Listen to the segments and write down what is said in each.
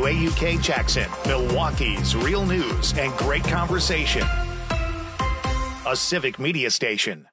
WAUK Jackson, Milwaukee's real news and great conversation. A civic media station.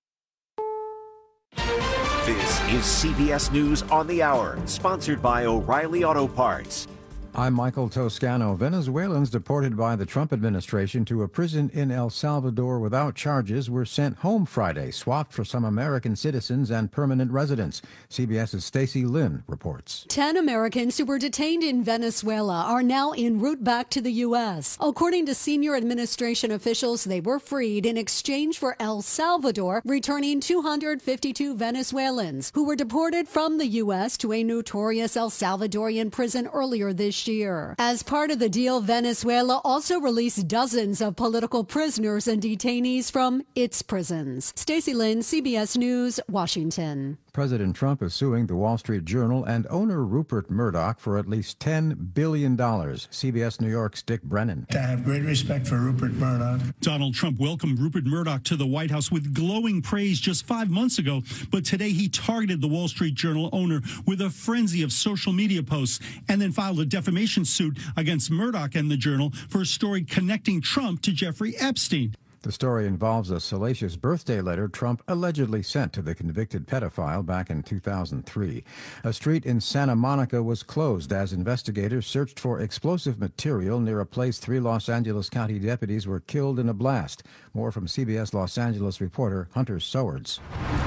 This is CBS News on the Hour, sponsored by O'Reilly Auto Parts. I'm Michael Toscano. Venezuelans deported by the Trump administration to a prison in El Salvador without charges were sent home Friday, swapped for some American citizens and permanent residents. CBS's Stacey Lynn reports. 10 Americans who were detained in Venezuela are now en route back to the U.S. According to senior administration officials, they were freed in exchange for El Salvador, returning 252 Venezuelans who were deported from the U.S. to a notorious El Salvadorian prison earlier this year. As part of the deal, Venezuela also released dozens of political prisoners and detainees from its prisons. Stacey Lynn, CBS News, Washington. President Trump is suing the Wall Street Journal and owner Rupert Murdoch for at least $10 billion. CBS New York's Dick Brennan. I have great respect for Rupert Murdoch. Donald Trump welcomed Rupert Murdoch to the White House with glowing praise just 5 months ago, but today he targeted the Wall Street Journal owner with a frenzy of social media posts and then filed a defamation suit against Murdoch and the Journal for a story connecting Trump to Jeffrey Epstein. The story involves a salacious birthday letter Trump allegedly sent to the convicted pedophile back in 2003. A street in Santa Monica was closed as investigators searched for explosive material near a place 3 Los Angeles County deputies were killed in a blast. More from CBS Los Angeles reporter Hunter Sowards.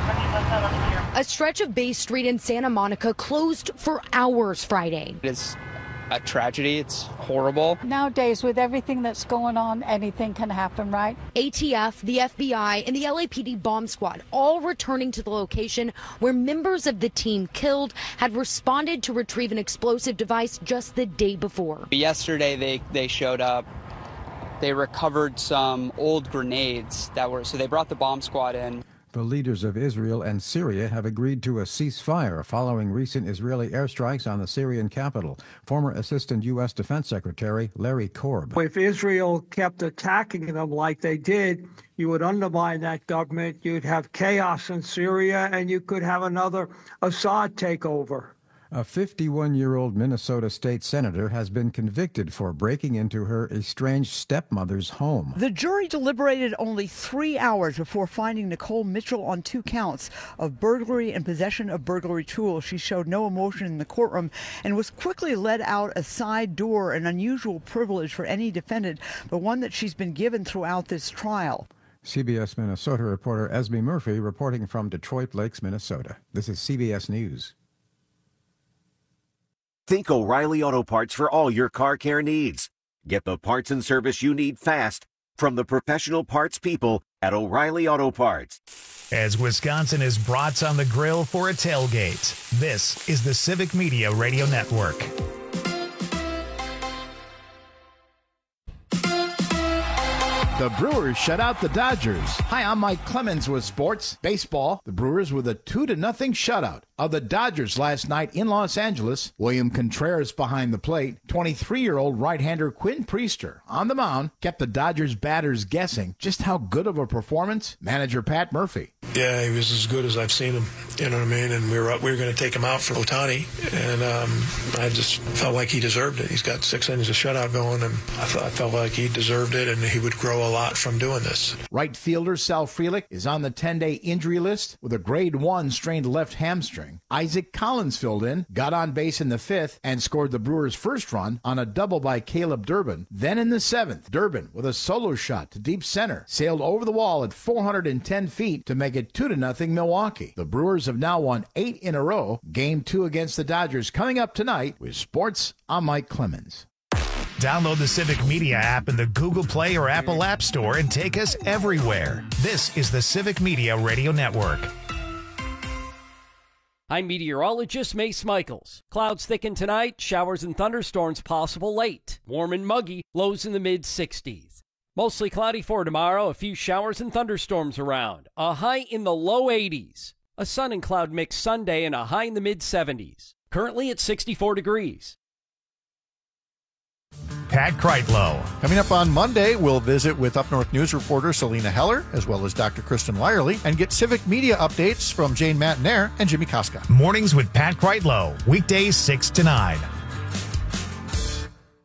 A stretch of Bay Street in Santa Monica closed for hours Friday. It's a tragedy. It's horrible. Nowadays, with everything that's going on, anything can happen, right? ATF, the FBI, and the LAPD bomb squad all returning to the location where members of the team killed had responded to retrieve an explosive device just the day before. Yesterday, they showed up. They recovered some old grenades so they brought the bomb squad in. The leaders of Israel and Syria have agreed to a ceasefire following recent Israeli airstrikes on the Syrian capital. Former Assistant U.S. Defense Secretary Larry Korb. If Israel kept attacking them like they did, you would undermine that government. You'd have chaos in Syria, and you could have another Assad takeover. A 51-year-old Minnesota state senator has been convicted for breaking into her estranged stepmother's home. The jury deliberated only 3 hours before finding Nicole Mitchell on 2 counts of burglary and possession of burglary tools. She showed no emotion in the courtroom and was quickly led out a side door, an unusual privilege for any defendant, but one that she's been given throughout this trial. CBS Minnesota reporter Esme Murphy reporting from Detroit Lakes, Minnesota. This is CBS News. Think O'Reilly Auto Parts for all your car care needs. Get the parts and service you need fast from the professional parts people at O'Reilly Auto Parts. As Wisconsin is brats on the grill for a tailgate, this is the Civic Media Radio Network. The Brewers shut out the Dodgers. Hi, I'm Mike Clemens with sports. Baseball, the Brewers with a 2-0 shutout of the Dodgers last night in Los Angeles. William Contreras behind the plate. 23-year-old right-hander Quinn Priester on the mound kept the Dodgers batters guessing just how good of a performance. Manager Pat Murphy. Yeah, he was as good as I've seen him. You know what I mean? And we were going to take him out for Ohtani, and I just felt like he deserved it. He's got 6 innings of shutout going, and I felt like he deserved it, and he would grow a lot from doing this. Right fielder Sal Frelick is on the 10-day injury list with a grade 1 strained left hamstring. Isaac Collins filled in, got on base in the 5th, and scored the Brewers' first run on a double by Caleb Durbin. Then in the 7th, Durbin, with a solo shot to deep center, sailed over the wall at 410 feet to make it 2-0 Milwaukee. The Brewers have now won 8 in a row. Game 2 against the Dodgers coming up tonight. With sports, I'm Mike Clemens. Download the Civic Media app in the Google Play or Apple App Store and take us everywhere. This is the Civic Media Radio Network. I'm meteorologist Mace Michaels. Clouds thicken tonight, showers and thunderstorms possible late. Warm and muggy, lows in the mid-60s. Mostly cloudy for tomorrow, a few showers and thunderstorms around. A high in the low 80s. A sun and cloud mix Sunday and a high in the mid-70s. Currently at 64 degrees. Pat Kreitlow. Coming up on Monday, we'll visit with Up North News reporter Selena Heller, as well as Dr. Kristen Lyerly, and get civic media updates from Jane Matinaire and Jimmy Koska. Mornings with Pat Kreitlow, weekdays 6 to 9.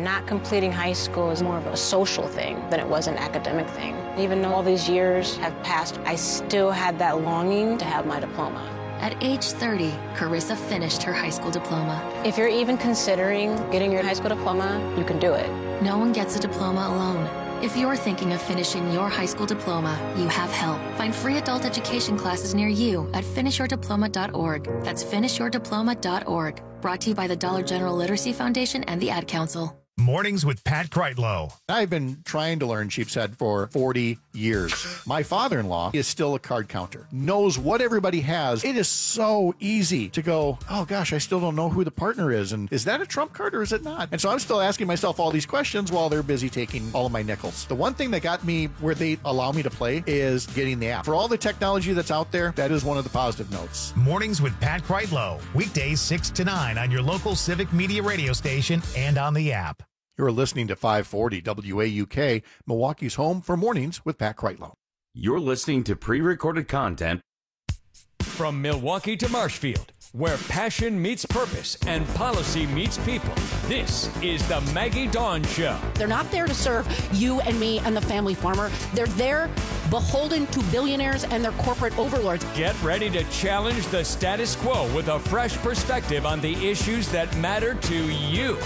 not completing high school is more of a social thing than it was an academic thing. Even though all these years have passed, I still had that longing to have my diploma. At age 30, Carissa finished her high school diploma. If you're even considering getting your high school diploma, you can do it. No one gets a diploma alone. If you're thinking of finishing your high school diploma, you have help. Find free adult education classes near you at finishyourdiploma.org. That's finishyourdiploma.org. Brought to you by the Dollar General Literacy Foundation and the Ad Council. Mornings with Pat Kreitlow. I've been trying to learn Sheepshead for 40 years. My father-in-law is still a card counter, knows what everybody has. It is so easy to go, oh gosh, I still don't know who the partner is. And is that a trump card or is it not? And so I'm still asking myself all these questions while they're busy taking all of my nickels. The one thing that got me where they allow me to play is getting the app. For all the technology that's out there, that is one of the positive notes. Mornings with Pat Kreitlow. Weekdays 6 to 9 on your local Civic Media radio station and on the app. You're listening to 540 WAUK, Milwaukee's home for Mornings with Pat Kreitlow. You're listening to pre-recorded content. From Milwaukee to Marshfield, where passion meets purpose and policy meets people, this is the Maggie Dawn Show. They're not there to serve you and me and the family farmer. They're there beholden to billionaires and their corporate overlords. Get ready to challenge the status quo with a fresh perspective on the issues that matter to you.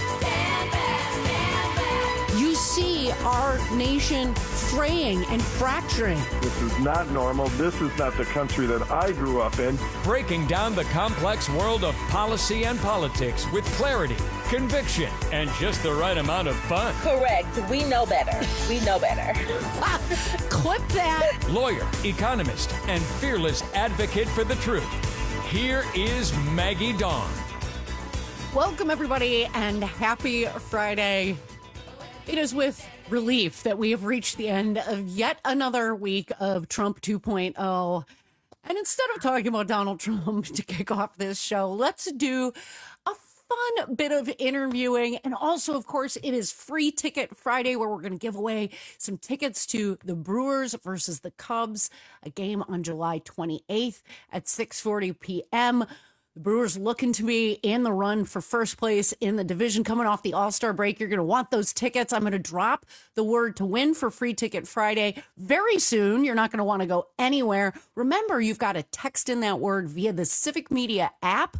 You see our nation fraying and fracturing. This is not normal. This is not the country that I grew up in. Breaking down the complex world of policy and politics with clarity, conviction, and just the right amount of fun. Correct. We know better. We know better. Clip that. Lawyer, economist, and fearless advocate for the truth. Here is Maggie Dawn. Welcome, everybody, and happy Friday. It is with relief that we have reached the end of yet another week of Trump 2.0. And instead of talking about Donald Trump to kick off this show, let's do a fun bit of interviewing. And also, of course, it is Free Ticket Friday, where we're going to give away some tickets to the Brewers versus the Cubs, a game on July 28th at 6:40 p.m. The Brewers looking to be in the run for first place in the division coming off the All-Star break. You're going to want those tickets. I'm going to drop the word to win for Free Ticket Friday very soon. You're not going to want to go anywhere. Remember, you've got to text in that word via the Civic Media app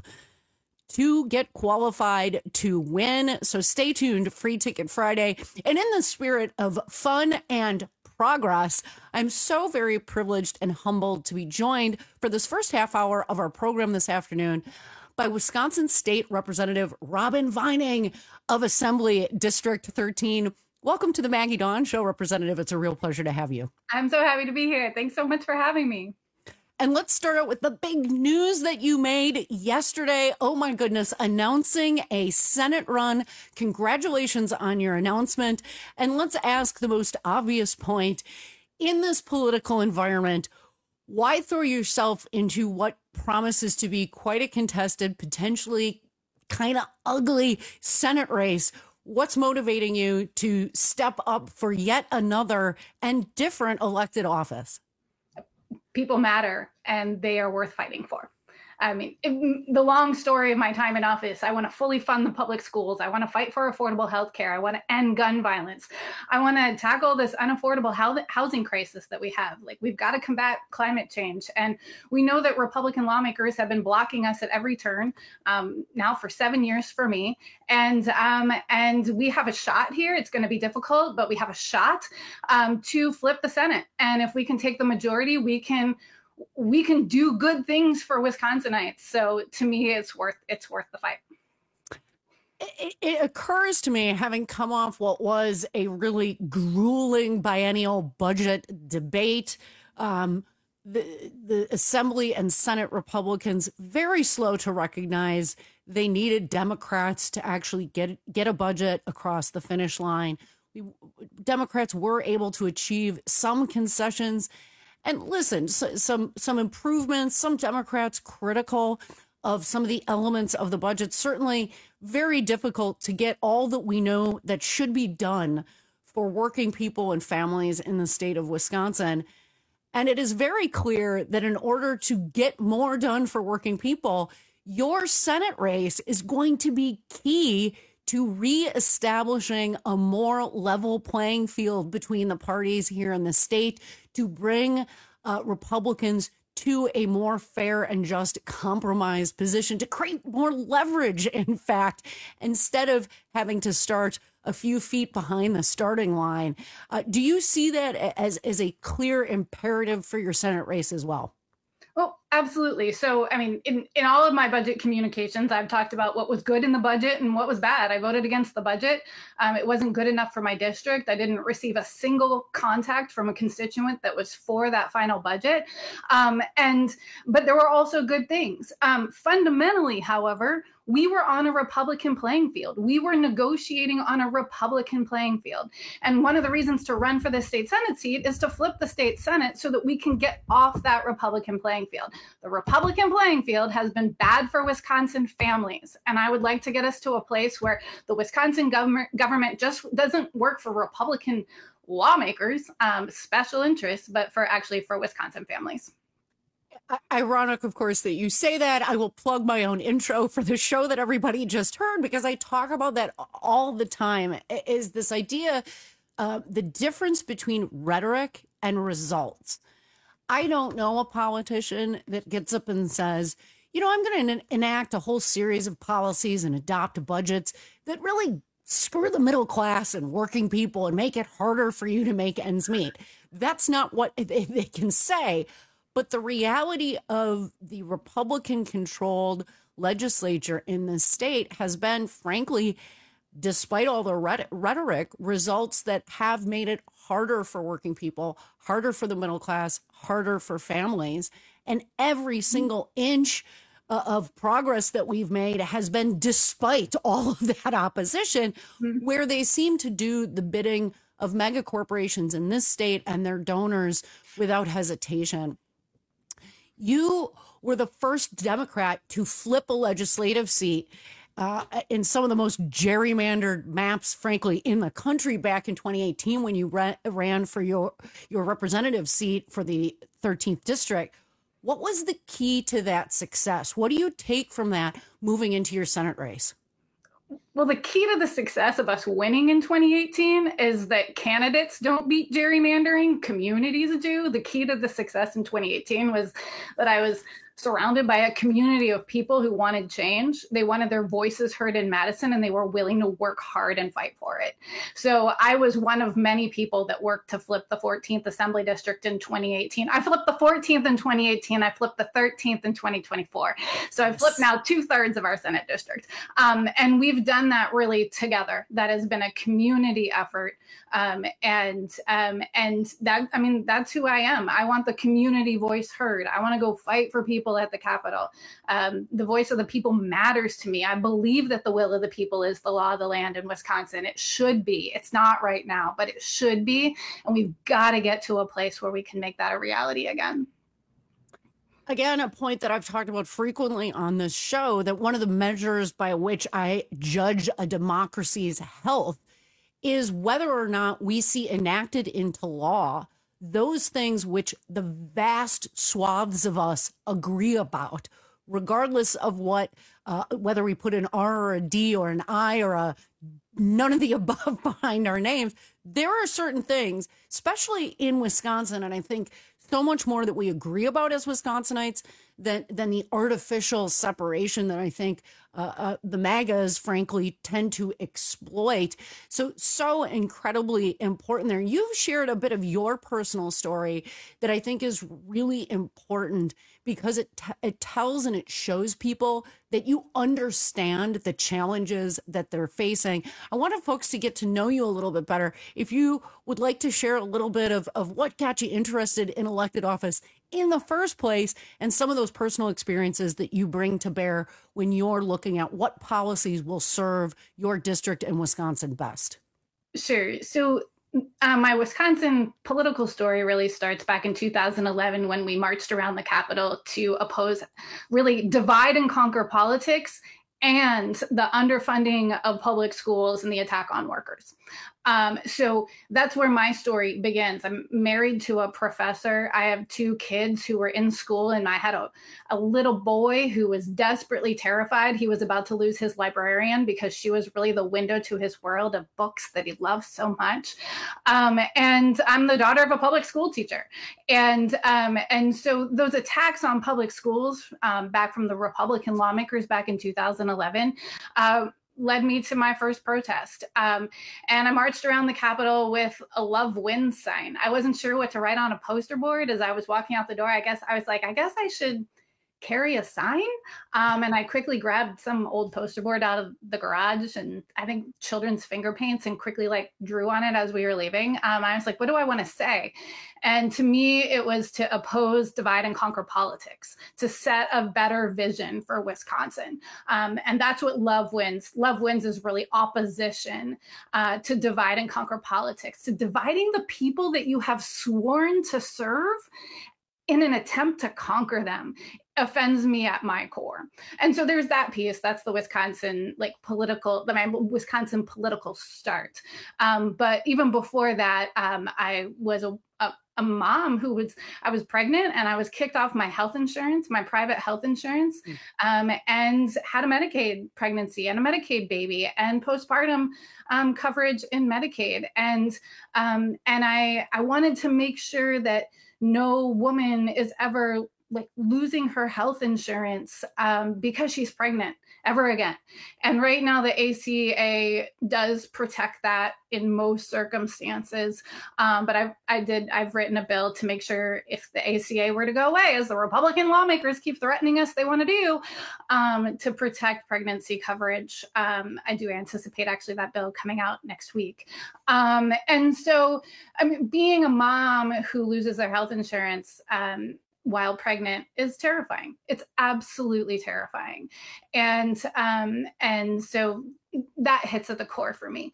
to get qualified to win. So stay tuned, Free Ticket Friday. And in the spirit of fun and progress, I'm so very privileged and humbled to be joined for this first half hour of our program this afternoon by Wisconsin State Representative Robin Vining of Assembly District 13. Welcome to the Maggie Dawn Show, Representative. It's a real pleasure to have you. I'm so happy to be here. Thanks so much for having me. And let's start out with the big news that you made yesterday. Oh my goodness, announcing a Senate run. Congratulations on your announcement. And let's ask the most obvious point. In this political environment, why throw yourself into what promises to be quite a contested, potentially kind of ugly Senate race? What's motivating you to step up for yet another and different elected office? People matter and they are worth fighting for. I mean, the long story of my time in office, I want to fully fund the public schools. I want to fight for affordable health care. I want to end gun violence. I want to tackle this unaffordable housing crisis that we have. Like, we've got to combat climate change. And we know that Republican lawmakers have been blocking us at every turn now for 7 years for me. And we have a shot here. It's going to be difficult, but we have a shot to flip the Senate. And if we can take the majority, we can do good things for Wisconsinites. So to me, it's worth the fight. It occurs to me, having come off what was a really grueling biennial budget debate, the Assembly and Senate Republicans very slow to recognize they needed Democrats to actually get a budget across the finish line. Democrats were able to achieve some concessions. And listen, some improvements, some Democrats critical of some of the elements of the budget, certainly very difficult to get all that we know that should be done for working people and families in the state of Wisconsin. And it is very clear that in order to get more done for working people, your Senate race is going to be key to reestablishing a more level playing field between the parties here in the state, to bring Republicans to a more fair and just compromise position, to create more leverage, in fact, instead of having to start a few feet behind the starting line. Do you see that as a clear imperative for your Senate race as well? Oh, absolutely. So, I mean, in all of my budget communications, I've talked about what was good in the budget and what was bad. I voted against the budget. It wasn't good enough for my district. I didn't receive a single contact from a constituent that was for that final budget. But there were also good things. Fundamentally, however, we were on a Republican playing field. We were negotiating on a Republican playing field. And one of the reasons to run for the state Senate seat is to flip the state Senate so that we can get off that Republican playing field. The Republican playing field has been bad for Wisconsin families. And I would like to get us to a place where the Wisconsin government just doesn't work for Republican lawmakers, special interests, but for Wisconsin families. Ironic, of course, that you say that. I will plug my own intro for the show that everybody just heard, because I talk about that all the time, is this idea, the difference between rhetoric and results. I don't know a politician that gets up and says, you know, I'm going to enact a whole series of policies and adopt budgets that really screw the middle class and working people and make it harder for you to make ends meet. That's not what they can say. But the reality of the Republican-controlled legislature in this state has been, frankly, despite all the rhetoric, results that have made it harder for working people, harder for the middle class, harder for families. And every single inch of progress that we've made has been despite all of that opposition, where they seem to do the bidding of mega corporations in this state and their donors without hesitation. You were the first Democrat to flip a legislative seat in some of the most gerrymandered maps, frankly, in the country back in 2018 when you ran for your representative seat for the 13th district. What was the key to that success? What do you take from that moving into your Senate race? Well, the key to the success of us winning in 2018 is that candidates don't beat gerrymandering, communities do. The key to the success in 2018 was that I was surrounded by a community of people who wanted change. They wanted their voices heard in Madison, and they were willing to work hard and fight for it. So I was one of many people that worked to flip the 14th Assembly District in 2018. I flipped the 14th in 2018. I flipped the 13th in 2024. So I've flipped now 2/3 of our Senate district. And we've done that really together. That has been a community effort. And that, I mean, that's who I am. I want the community voice heard. I want to go fight for people at the Capitol. The voice of the people matters to me. I believe that the will of the people is the law of the land in Wisconsin. It should be. It's not right now, but it should be. And we've got to get to a place where we can make that a reality again. Again, a point that I've talked about frequently on this show, that one of the measures by which I judge a democracy's health is whether or not we see enacted into law those things which the vast swaths of us agree about, regardless of what, whether we put an R or a D or an I or a none of the above behind our names. There are certain things, especially in Wisconsin, and I think so much more that we agree about as Wisconsinites than the artificial separation that I think the MAGAs, frankly, tend to exploit. So incredibly important there. You've shared a bit of your personal story that I think is really important, because it tells and it shows people that you understand the challenges that they're facing. I wanted folks to get to know you a little bit better. If you would like to share a little bit of what got you interested in elected office in the first place, and some of those personal experiences that you bring to bear when you're looking at what policies will serve your district and Wisconsin best. Sure. So my Wisconsin political story really starts back in 2011 when we marched around the Capitol to oppose really divide and conquer politics and the underfunding of public schools and the attack on workers. So that's where my story begins. I'm married to a professor. I have 2 kids who were in school, and I had a little boy who was desperately terrified. He was about to lose his librarian because she was really the window to his world of books that he loved so much. And I'm the daughter of a public school teacher. And so those attacks on public schools back from the Republican lawmakers back in 2011, led me to my first protest. And I marched around the Capitol with a Love Wins sign. I wasn't sure what to write on a poster board as I was walking out the door. I guess I should carry a sign. And I quickly grabbed some old poster board out of the garage and I think children's finger paints and quickly drew on it as we were leaving. I was like, what do I want to say? And to me, it was to oppose divide and conquer politics, to set a better vision for Wisconsin. And that's what Love Wins. Love Wins is really opposition to divide and conquer politics, to dividing the people that you have sworn to serve in an attempt to conquer them. Offends me at my core. And so there's that piece. That's the Wisconsin Wisconsin political start. But even before that, I was a mom I was pregnant and I was kicked off my health insurance, my private health insurance, and had a Medicaid pregnancy and a Medicaid baby and postpartum coverage in Medicaid. And I wanted to make sure that no woman is ever losing her health insurance because she's pregnant ever again. And right now the ACA does protect that in most circumstances. But I've written a bill to make sure if the ACA were to go away, as the Republican lawmakers keep threatening us they want to do, to protect pregnancy coverage. I do anticipate actually that bill coming out next week. And so, being a mom who loses their health insurance, while pregnant is terrifying. It's absolutely terrifying. And so that hits at the core for me.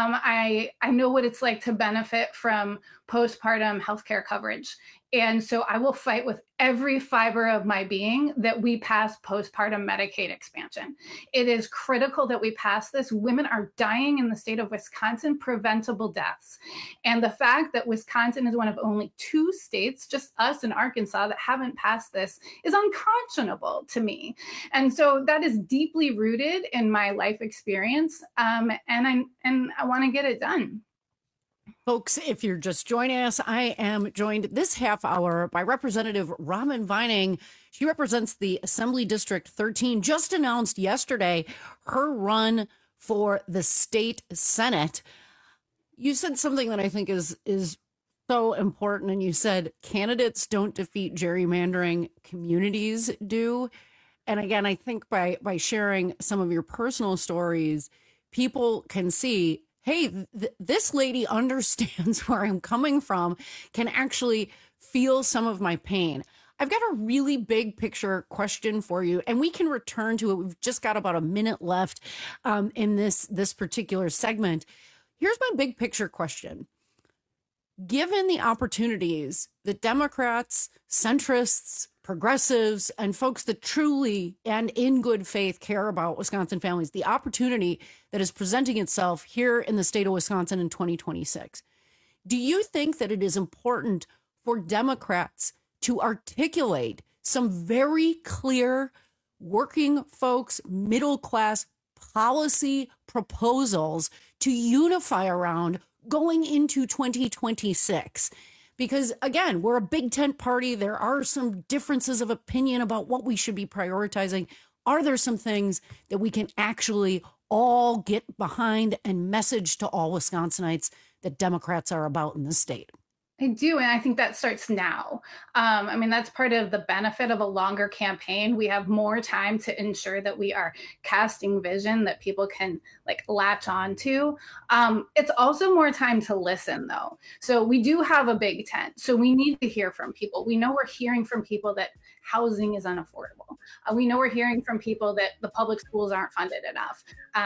I know what it's like to benefit from postpartum healthcare coverage. And so I will fight with every fiber of my being that we pass postpartum Medicaid expansion. It is critical that we pass this. Women are dying in the state of Wisconsin, preventable deaths. And the fact that Wisconsin is one of only 2 states, just us and Arkansas, that haven't passed this is unconscionable to me. And so that is deeply rooted in my life experience. And I want to get it done. Folks, if you're just joining us, I am joined this half hour by Representative Robin Vining. She represents the Assembly District 13, just announced yesterday her run for the state Senate. You said something that I think is so important, and you said candidates don't defeat gerrymandering, communities do. And again, I think by sharing some of your personal stories, people can see, hey, this lady understands where I'm coming from, can actually feel some of my pain. I've got a really big picture question for you, and we can return to it. We've just got about a minute left in this particular segment. Here's my big picture question. Given the opportunities that Democrats, centrists, progressives, and folks that truly and in good faith care about Wisconsin families, the opportunity that is presenting itself here in the state of Wisconsin in 2026, do you think that it is important for Democrats to articulate some very clear working folks, middle class policy proposals to unify around going into 2026? Because again, we're a big tent party. There are some differences of opinion about what we should be prioritizing. Are there some things that we can actually all get behind and message to all Wisconsinites that Democrats are about in the state? I do, and I think that starts now. That's part of the benefit of a longer campaign. We have more time to ensure that we are casting vision that people can latch on to. It's also more time to listen, though. So we do have a big tent. So we need to hear from people. We know we're hearing from people that housing is unaffordable. We know we're hearing from people that the public schools aren't funded enough.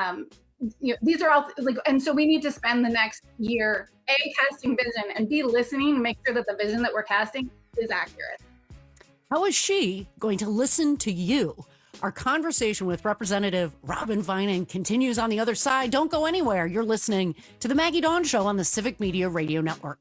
These are all and so we need to spend the next year casting vision and be listening to make sure that the vision that we're casting is accurate. How is she going to listen to you? Our conversation with Representative Robin Vining continues on the other side. Don't go anywhere. You're listening to The Maggie Dawn Show on the Civic Media Radio Network.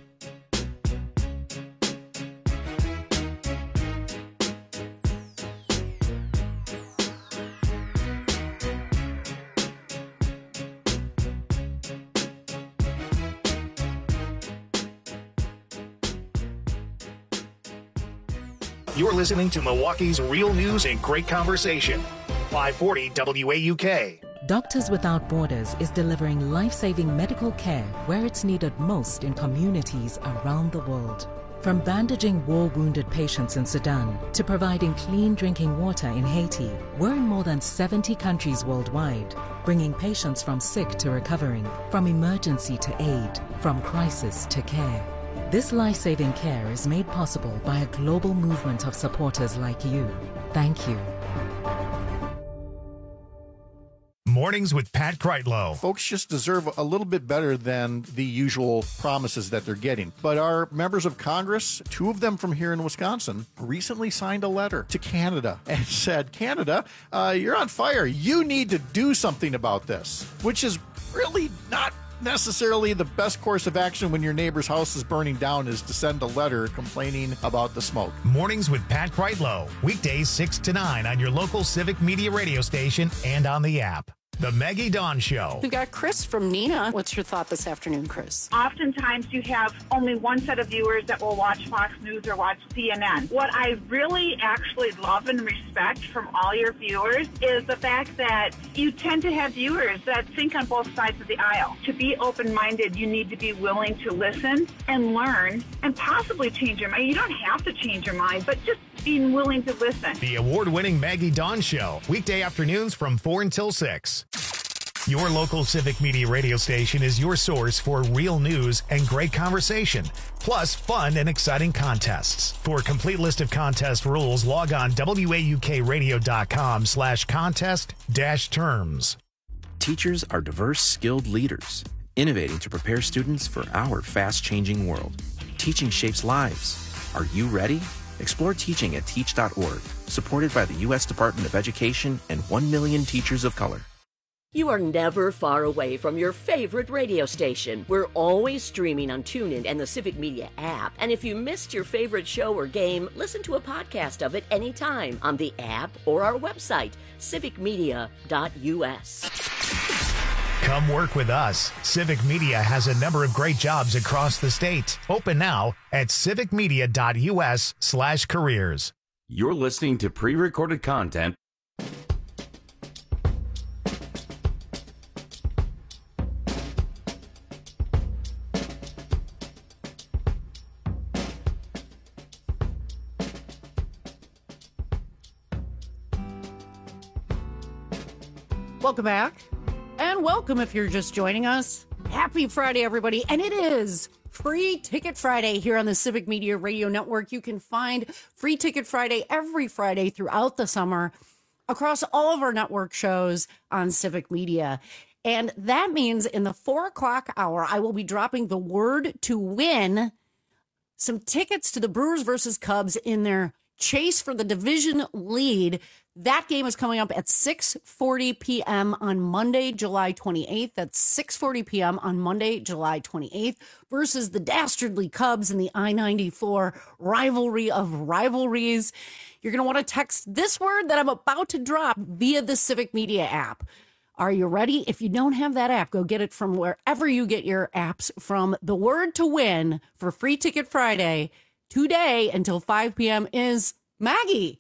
You're listening to Milwaukee's Real News and Great Conversation. 540 WAUK. Doctors Without Borders is delivering life-saving medical care where it's needed most in communities around the world. From bandaging war-wounded patients in Sudan to providing clean drinking water in Haiti, we're in more than 70 countries worldwide, bringing patients from sick to recovering, from emergency to aid, from crisis to care. This life-saving care is made possible by a global movement of supporters like you. Thank you. Mornings with Pat Kreitlow. Folks just deserve a little bit better than the usual promises that they're getting. But our members of Congress, 2 of them from here in Wisconsin, recently signed a letter to Canada and said, Canada, you're on fire. You need to do something about this, which is really not necessarily the best course of action when your neighbor's house is burning down, is to send a letter complaining about the smoke. Mornings with Pat Kreitlow. Weekdays 6 to 9 on your local Civic Media radio station and on the app. The Maggie Dawn Show. We've got Chris from Neenah. What's your thought this afternoon, Chris? Oftentimes you have only one set of viewers that will watch Fox News or watch CNN. What I really actually love and respect from all your viewers is the fact that you tend to have viewers that think on both sides of the aisle. To be open-minded, you need to be willing to listen and learn and possibly change your mind. You don't have to change your mind, but just being willing to listen. The award-winning Maggie Dawn Show. Weekday afternoons from 4 until 6. Your local Civic Media radio station is your source for real news and great conversation, plus fun and exciting contests. For a complete list of contest rules, log on waukradio.com/contest-terms. Teachers are diverse, skilled leaders, innovating to prepare students for our fast-changing world. Teaching shapes lives. Are you ready? Explore teaching at teach.org, supported by the U.S. Department of Education and 1 million teachers of color. You are never far away from your favorite radio station. We're always streaming on TuneIn and the Civic Media app. And if you missed your favorite show or game, listen to a podcast of it anytime on the app or our website, civicmedia.us. Come work with us. Civic Media has a number of great jobs across the state. Open now at civicmedia.us/careers. You're listening to pre-recorded content. Welcome back. And welcome if you're just joining us. Happy Friday, everybody. And it is Free Ticket Friday here on the Civic Media Radio Network. You can find Free Ticket Friday every Friday throughout the summer across all of our network shows on Civic Media. And that means in the 4 o'clock hour, I will be dropping the word to win some tickets to the Brewers versus Cubs in their chase for the division lead. That game is coming up at 6:40 p.m. on Monday, July 28th. That's 6:40 p.m. on Monday, July 28th versus the dastardly Cubs in the I-94 rivalry of rivalries. You're going to want to text this word that I'm about to drop via the Civic Media app. Are you ready? If you don't have that app, go get it from wherever you get your apps from. The word to win for Free Ticket Friday today until 5 p.m. is Maggie.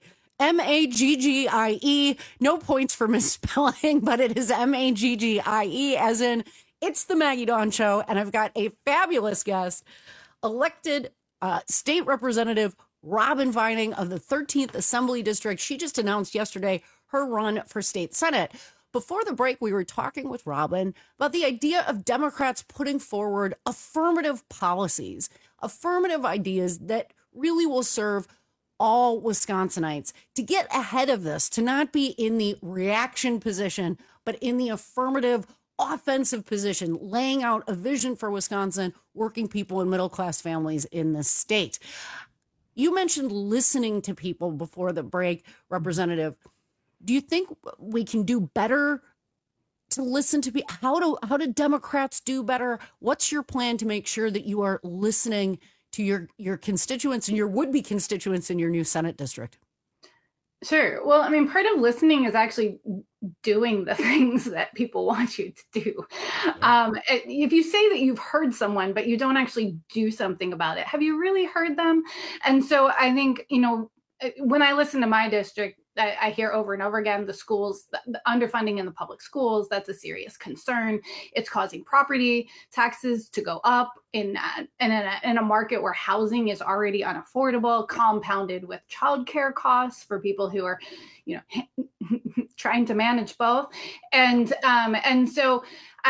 Maggie. No points for misspelling, but it is Maggie, as in it's the Maggie Dawn Show. And I've got a fabulous guest, elected State Representative Robin Vining of the 13th Assembly District. She just announced yesterday her run for state Senate. Before the break, we were talking with Robin about the idea of Democrats putting forward affirmative policies, affirmative ideas that really will serve all Wisconsinites. To get ahead of this, to not be in the reaction position, but in the affirmative, offensive position, laying out a vision for Wisconsin, working people and middle-class families in the state. You mentioned listening to people before the break, Representative. Do you think we can do better to listen to how do Democrats do better? What's your plan to make sure that you are listening to your constituents and your would-be constituents in your new Senate district? Sure. Well, I mean, part of listening is actually doing the things that people want you to do. If you say that you've heard someone, but you don't actually do something about it, have you really heard them? And so I think, when I listen to my district, I hear over and over again, the schools, the underfunding in the public schools, that's a serious concern. It's causing property taxes to go up in a market where housing is already unaffordable, compounded with childcare costs for people who are, trying to manage both. And so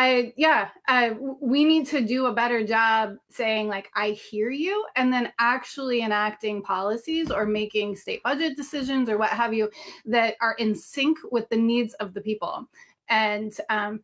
we need to do a better job saying, like, I hear you, and then actually enacting policies or making state budget decisions or what have you that are in sync with the needs of the people. And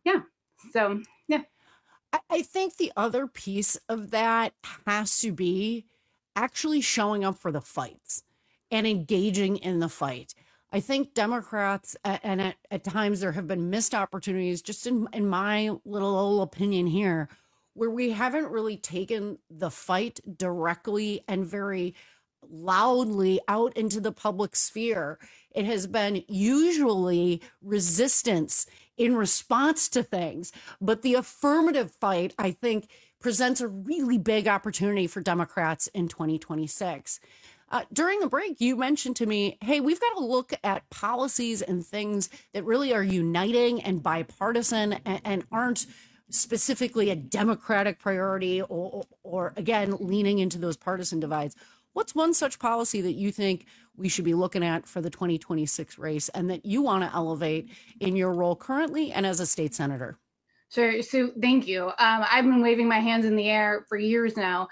I think the other piece of that has to be actually showing up for the fights and engaging in the fight. I think Democrats, and at times there have been missed opportunities, just in my little old opinion here, where we haven't really taken the fight directly and very loudly out into the public sphere. It has been usually resistance in response to things, but the affirmative fight, I think, presents a really big opportunity for Democrats in 2026. During the break, you mentioned to me, hey, we've got to look at policies and things that really are uniting and bipartisan and aren't specifically a Democratic priority or again, leaning into those partisan divides. What's one such policy that you think we should be looking at for the 2026 race and that you want to elevate in your role currently and as a state senator? Sure. So thank you. I've been waving my hands in the air for years now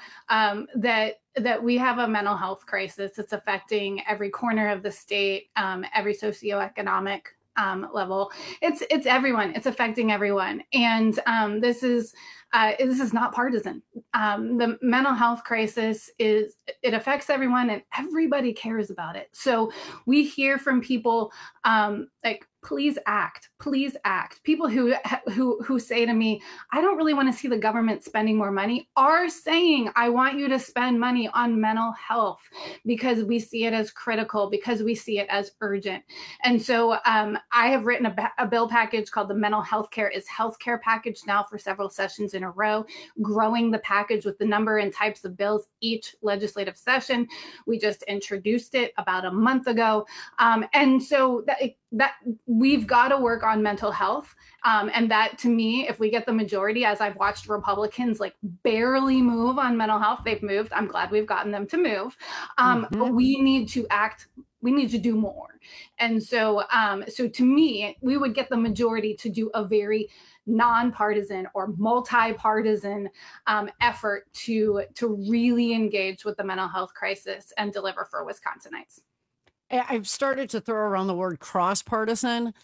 that we have a mental health crisis. It's affecting every corner of the state, every socioeconomic level. It's everyone. It's affecting everyone. And this is not partisan. The mental health crisis it affects everyone, and everybody cares about it. So we hear from people like, please act, please act. People who say to me, I don't really want to see the government spending more money, are saying, I want you to spend money on mental health because we see it as critical, because we see it as urgent. And so I have written a bill package called the Mental Health Care is Healthcare package now for several sessions in a row, growing the package with the number and types of bills each legislative session. We just introduced it about a month ago. And so that we've got to work on mental health. And that, to me, if we get the majority, as I've watched Republicans like barely move on mental health, they've moved. I'm glad we've gotten them to move. But we need to act. We need to do more. And so to me, we would get the majority to do a very nonpartisan or multi-partisan effort to really engage with the mental health crisis and deliver for Wisconsinites. I've started to throw around the word cross-partisan,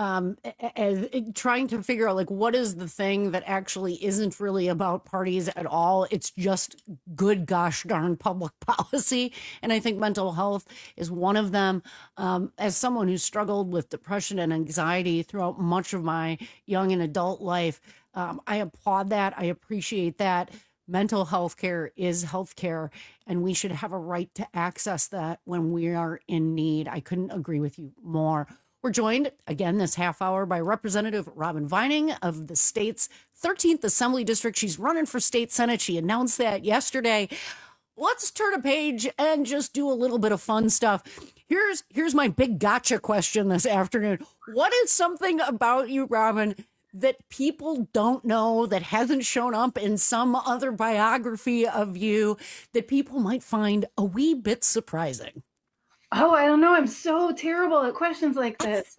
as trying to figure out, like, what is the thing that actually isn't really about parties at all. It's just good gosh darn public policy. And I think mental health is one of them. As someone who struggled with depression and anxiety throughout much of my young and adult life, I applaud that. I appreciate that. Mental health care is health care, and we should have a right to access that when we are in need. I couldn't agree with you more. We're joined again this half hour by Representative Robin Vining of the state's 13th Assembly District. She's running for state senate. She announced that yesterday. Let's turn a page and just do a little bit of fun stuff. Here's my big gotcha question this afternoon. What is something about you, Robin, that people don't know, that hasn't shown up in some other biography of you, that people might find a wee bit surprising? Oh, I don't know. I'm so terrible at questions like this.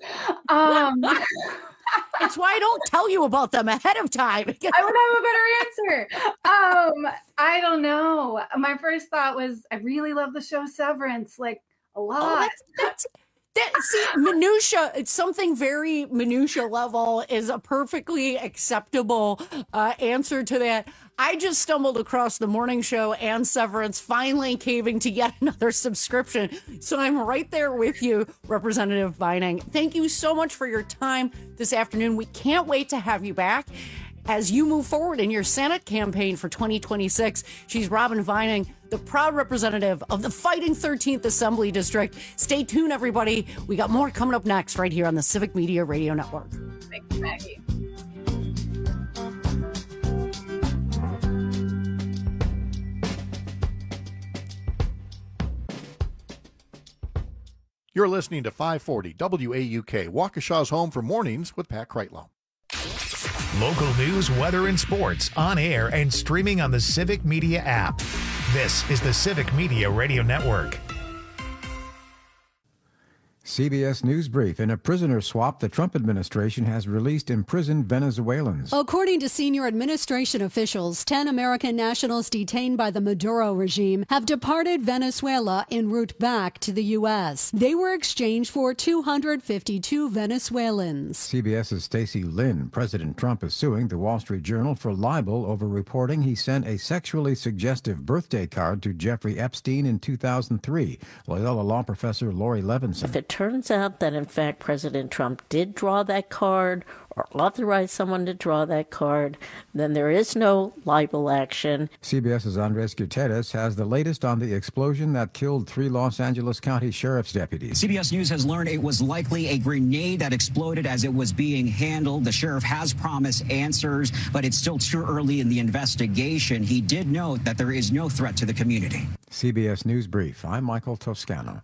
It's why I don't tell you about them ahead of time. I would have a better answer. I don't know. My first thought was, I really love the show Severance, like, a lot. Minutia, it's something very minutia level is a perfectly acceptable answer to that. I just stumbled across the morning show and Severance finally caving to yet another subscription. So I'm right there with you, Representative Vining. Thank you so much for your time this afternoon. We can't wait to have you back as you move forward in your Senate campaign for 2026. She's Robin Vining, the proud representative of the Fighting 13th Assembly District. Stay tuned, everybody. We got more coming up next right here on the Civic Media Radio Network. Thank you, Maggie. You're listening to 540 WAUK, Waukesha's home for mornings with Pat Kreitlow. Local news, weather, and sports on air and streaming on the Civic Media app. This is the Civic Media Radio Network. CBS News Brief. In a prisoner swap, the Trump administration has released imprisoned Venezuelans. According to senior administration officials, 10 American nationals detained by the Maduro regime have departed Venezuela en route back to the U.S. They were exchanged for 252 Venezuelans. CBS's Stacey Lynn. President Trump is suing the Wall Street Journal for libel over reporting he sent a sexually suggestive birthday card to Jeffrey Epstein in 2003. Loyola law professor Lori Levinson. If it turns out that, in fact, President Trump did draw that card or authorize someone to draw that card, then there is no libel action. CBS's Andres Gutierrez has the latest on the explosion that killed 3 Los Angeles County Sheriff's deputies. CBS News has learned it was likely a grenade that exploded as it was being handled. The sheriff has promised answers, but it's still too early in the investigation. He did note that there is no threat to the community. CBS News Brief. I'm Michael Toscano.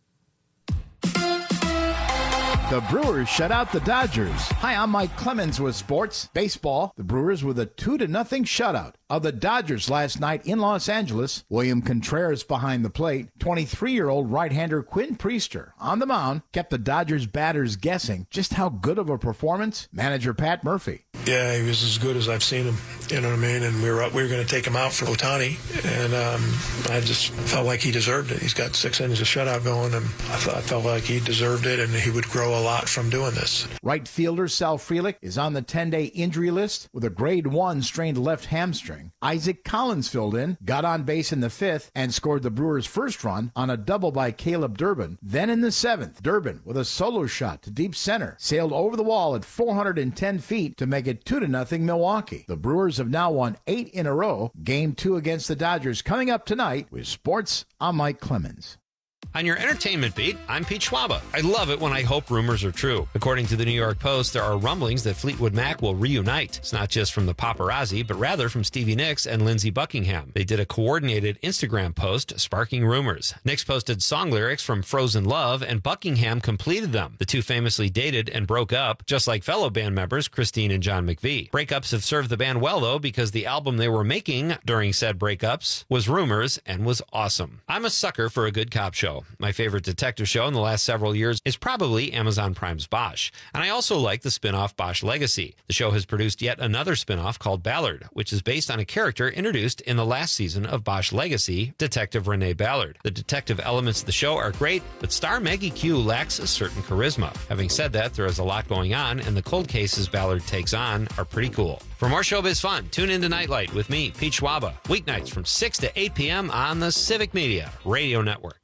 The Brewers shut out the Dodgers. Hi, I'm Mike Clemens with sports. Baseball, the Brewers with a 2-0 shutout of the Dodgers last night in Los Angeles. William Contreras behind the plate. 23-year-old right-hander Quinn Priester on the mound kept the Dodgers batters guessing just how good of a performance. Manager Pat Murphy. Yeah, he was as good as I've seen him. You know what I mean? And we were going to take him out for Ohtani, and I just felt like he deserved it. He's got 6 innings of shutout going, and I felt like he deserved it, and he would grow a lot from doing this. Right fielder Sal Frelick is on the 10-day injury list with a grade 1 strained left hamstring. Isaac Collins filled in, got on base in the 5th, and scored the Brewers' first run on a double by Caleb Durbin. Then in the 7th, Durbin, with a solo shot to deep center, sailed over the wall at 410 feet to make it 2-0 Milwaukee. The Brewers have now won 8 in a row. Game 2 against the Dodgers coming up tonight. With sports, I'm Mike Clemens. On your entertainment beat, I'm Pete Schwaba. I love it when I hope rumors are true. According to the New York Post, there are rumblings that Fleetwood Mac will reunite. It's not just from the paparazzi, but rather from Stevie Nicks and Lindsey Buckingham. They did a coordinated Instagram post sparking rumors. Nicks posted song lyrics from Frozen Love, and Buckingham completed them. The two famously dated and broke up, just like fellow band members Christine and John McVie. Breakups have served the band well, though, because the album they were making during said breakups was Rumors and was awesome. I'm a sucker for a good cop show. My favorite detective show in the last several years is probably Amazon Prime's Bosch. And I also like the spin-off Bosch Legacy. The show has produced yet another spin-off called Ballard, which is based on a character introduced in the last season of Bosch Legacy, Detective Renee Ballard. The detective elements of the show are great, but star Maggie Q lacks a certain charisma. Having said that, there is a lot going on, and the cold cases Ballard takes on are pretty cool. For more showbiz fun, tune into Nightlight with me, Pete Schwaba, weeknights from 6 to 8 p.m. on the Civic Media Radio Network.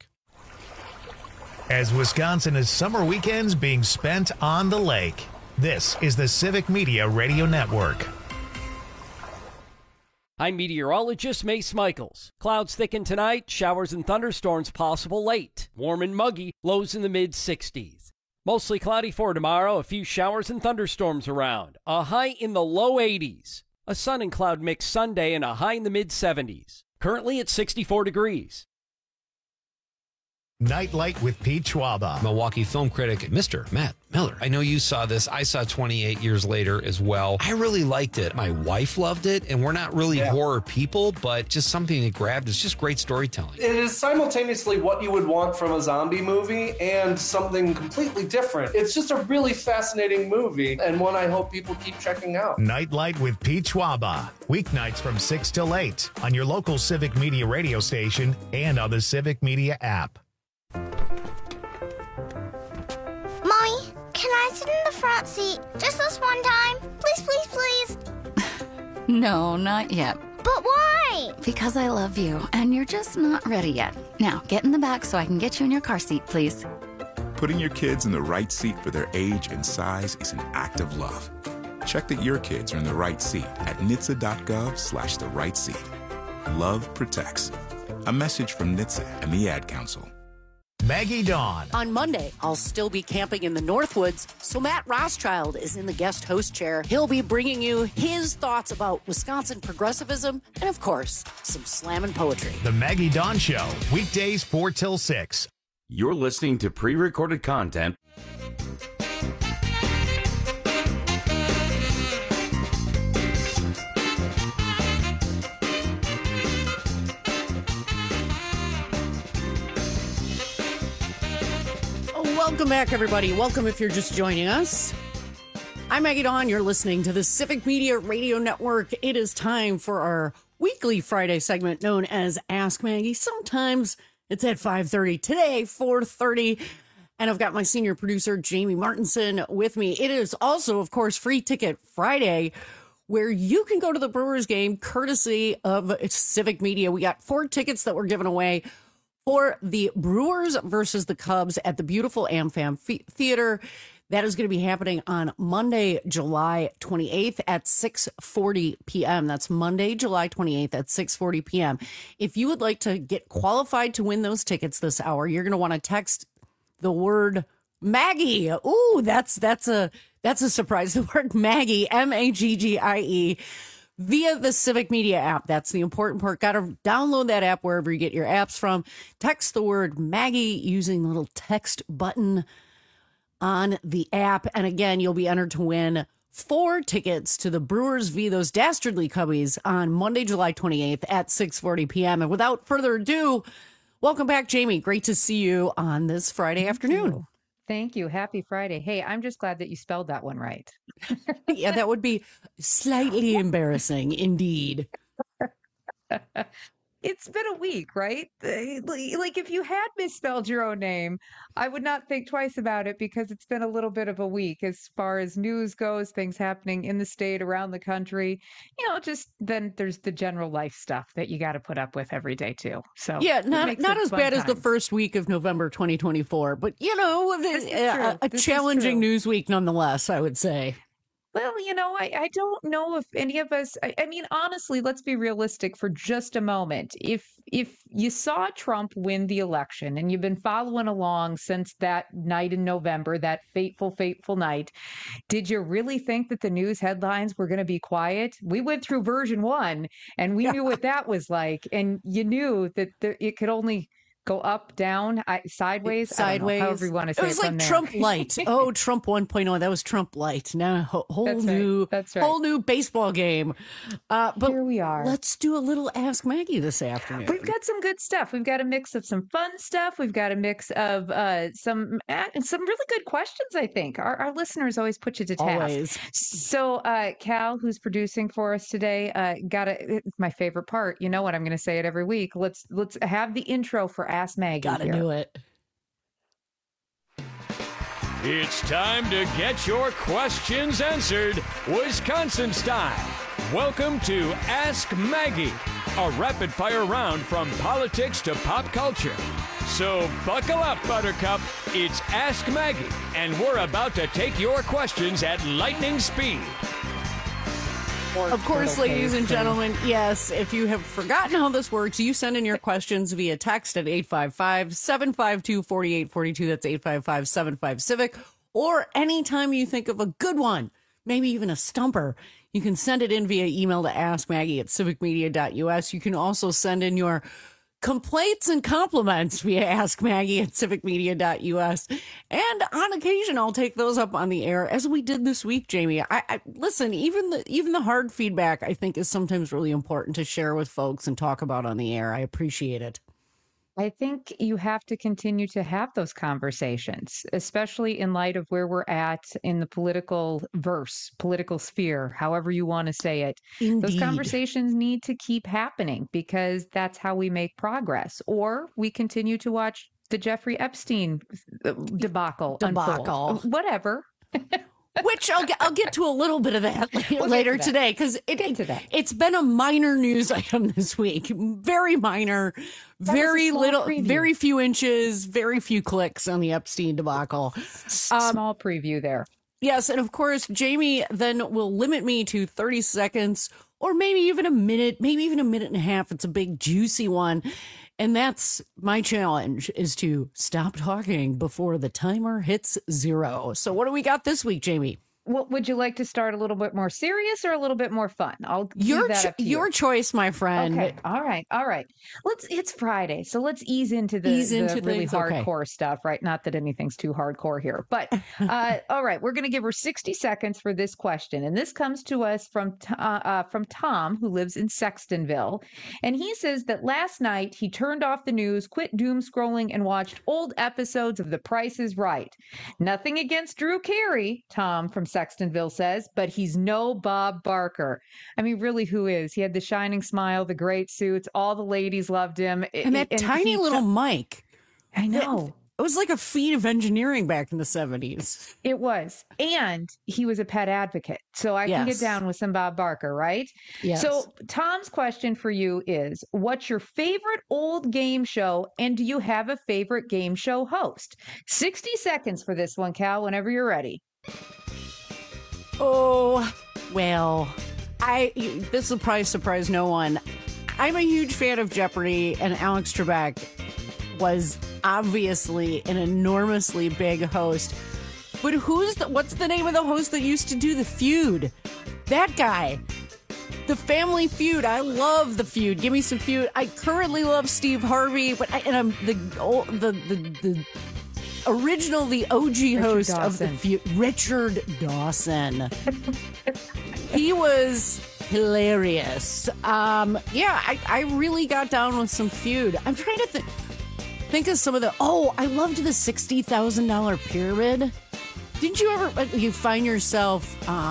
As Wisconsin is summer weekends being spent on the lake, this is the Civic Media Radio Network. I'm meteorologist Mace Michaels. Clouds thicken tonight, showers and thunderstorms possible late. Warm and muggy, lows in the mid-60s. Mostly cloudy for tomorrow, a few showers and thunderstorms around. A high in the low 80s. A sun and cloud mix Sunday and a high in the mid-70s. Currently at 64 degrees. Nightlight with Pete Schwaba. Milwaukee film critic Mr. Matt Miller. I know you saw this. I saw 28 years later as well. I really liked it. My wife loved it, and we're not really horror people, but just something that grabbed. It's just great storytelling. It is simultaneously what you would want from a zombie movie and something completely different. It's just a really fascinating movie, and one I hope people keep checking out. Nightlight with Pete Schwaba. Weeknights from 6 till 8 on your local Civic Media radio station and on the Civic Media app. hot seat? Just this one time? Please, please, please. No, not yet. But why? Because I love you, and you're just not ready yet. Now, get in the back so I can get you in your car seat, please. Putting your kids in the right seat for their age and size is an act of love. Check that your kids are in the right seat at NHTSA.gov/the right seat. Love protects. A message from NHTSA and the Ad Council. Maggie Dawn. On Monday, I'll still be camping in the Northwoods, so Matt Rothschild is in the guest host chair. He'll be bringing you his thoughts about Wisconsin progressivism and, of course, some slammin' poetry. The Maggie Dawn Show, weekdays 4 till 6. You're listening to pre-recorded content. Welcome back, everybody. Welcome if you're just joining us. I'm Maggie Dawn. You're listening to the Civic Media Radio Network. It is time for our weekly Friday segment known as Ask Maggie. Sometimes it's at 5:30. Today, 4:30. And I've got my senior producer, Jamie Martinson, with me. It is also, of course, Free Ticket Friday, where you can go to the Brewers game courtesy of Civic Media. We got 4 tickets that were given away for the Brewers versus the Cubs at the beautiful AmFam Theater. That is going to be happening on Monday, July 28th at 6:40 p.m. That's Monday, July 28th at 6:40 p.m. If you would like to get qualified to win those tickets this hour, you're going to want to text the word Maggie. Ooh, that's a surprise. The word Maggie, Maggie, via the Civic Media app. That's the important part. Got to download that app wherever you get your apps from. Text the word Maggie using the little text button on the app. And again, you'll be entered to win 4 tickets to the Brewers v. those dastardly Cubbies on Monday, July 28th at 6:40 p.m. And without further ado, welcome back, Jamie. Great to see you on this Friday afternoon. Thank you. Happy Friday. Hey, I'm just glad that you spelled that one right. Yeah, that would be slightly embarrassing indeed. It's been a week, right? Like if you had misspelled your own name, I would not think twice about it because it's been a little bit of a week as far as news goes, things happening in the state, around the country. You know, just then there's the general life stuff that you got to put up with every day too. So yeah, not as bad as the first week of November 2024, but you know, a challenging news week nonetheless, I would say. Well, you know, I don't know if any of us, I mean, honestly, let's be realistic for just a moment. If you saw Trump win the election and you've been following along since that night in November, that fateful it, did you really think that the news headlines were going to be quiet? We went through version 1 and we knew what that was like. And you knew that it could only go up, down, sideways. However you want to say it. It was like Trump Light. Oh, Trump 1.0. That was Trump Light. Now whole new baseball game. But here we are. Let's do a little Ask Maggie this afternoon. We've got some good stuff. We've got a mix of some fun stuff. We've got a mix of some really good questions. I think our listeners always put you to task. Always. So Cal, who's producing for us today, it's my favorite part. You know what? I'm going to say it every week. Let's have the intro for Ask Maggie. Gotta do it. It's time to get your questions answered, Wisconsin style. Welcome to Ask Maggie, a rapid-fire round from politics to pop culture. So buckle up, Buttercup. It's Ask Maggie, and we're about to take your questions at lightning speed. Of course, ladies and gentlemen, yes, if you have forgotten how this works, you send in your questions via text at 855-752-4842. That's 855-75-CIVIC. Or anytime you think of a good one, maybe even a stumper, you can send it in via email to askmaggie@civicmedia.us. You can also send in your complaints and compliments via askmaggie@civicmedia.us. And on occasion, I'll take those up on the air, as we did this week, Jamie. I listen, even the hard feedback, I think, is sometimes really important to share with folks and talk about on the air. I appreciate it. I think you have to continue to have those conversations, especially in light of where we're at in the political sphere, however you want to say it. Indeed. Those conversations need to keep happening because that's how we make progress. Or we continue to watch the Jeffrey Epstein debacle. Unfold. Whatever. Which I'll get to a little bit of that later today, because it's been a minor news item this week. Very minor, very little, preview. Very few inches, very few clicks on the Epstein debacle. Small preview there. Yes, and of course, Jamie then will limit me to 30 seconds or maybe even a minute, maybe even a minute and a half. It's a big, juicy one. And that's my challenge, is to stop talking before the timer hits 0. So what do we got this week, Jamie? Well, would you like to start a little bit more serious or a little bit more fun? I'll do that up to your choice, my friend. Okay. All right. It's Friday, so let's ease into the really hardcore stuff, right? Not that anything's too hardcore here, but all right. We're going to give her 60 seconds for this question, and this comes to us from Tom, who lives in Sextonville, and he says that last night he turned off the news, quit doom scrolling, and watched old episodes of The Price is Right. Nothing against Drew Carey, Tom from Sextonville says, but he's no Bob Barker. I mean, really, who is? He had the shining smile, the great suits, all the ladies loved him. And that tiny little mic. I know. It was like a feat of engineering back in the 70s. It was. And he was a pet advocate. So I can get down with some Bob Barker, right? Yes. So Tom's question for you is, what's your favorite old game show? And do you have a favorite game show host? 60 seconds for this one, Cal, whenever you're ready. Oh, well, this will probably surprise no one. I'm a huge fan of Jeopardy, and Alex Trebek was obviously an enormously big host. But what's the name of the host that used to do The Feud? That guy. The Family Feud. I love The Feud. Give me some Feud. I currently love Steve Harvey, but I'm the original, the OG host of The Feud, Richard Dawson. He was hilarious. I really got down with some Feud. I'm trying to think of some of the. Oh, I loved the $60,000 pyramid. Didn't you ever? You find yourself,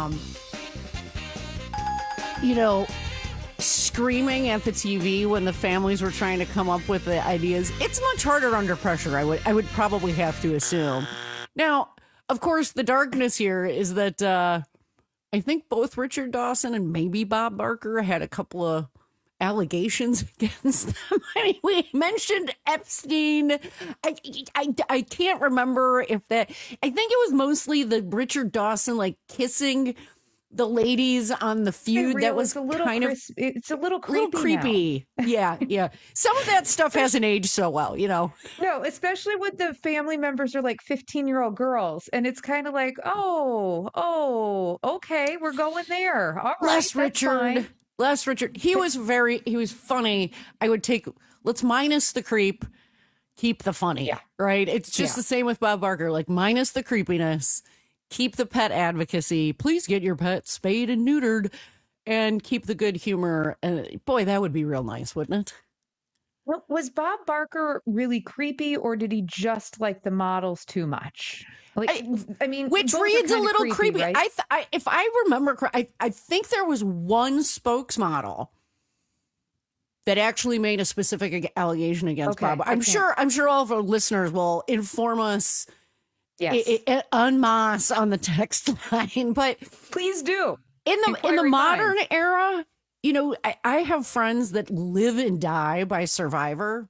screaming at the TV when the families were trying to come up with the ideas. It's much harder under pressure, I would probably have to assume. Now, of course, the darkness here is that I think both Richard Dawson and maybe Bob Barker had a couple of allegations against them. I mean, we mentioned Epstein. I can't remember if that. I think it was mostly the Richard Dawson kissing the ladies on The Feud. That was kind of, it's a little creepy. Yeah. Some of that stuff hasn't aged so well, No, especially when the family members are 15-year-old girls, and it's kind of like, oh, okay, we're going there. All right, Les Richard. He was funny. I would let's minus the creep, keep the funny, right? It's just the same with Bob Barker, minus the creepiness. Keep the pet advocacy. Please get your pet spayed and neutered, and keep the good humor. Boy, that would be real nice, wouldn't it? Well, was Bob Barker really creepy, or did he just like the models too much? Which reads a little creepy. Right? If I remember correctly, I think there was one spokesmodel that actually made a specific allegation against Bob. I'm sure all of our listeners will inform us. Yes. En masse on the text line, but please do. In the modern era, I have friends that live and die by Survivor.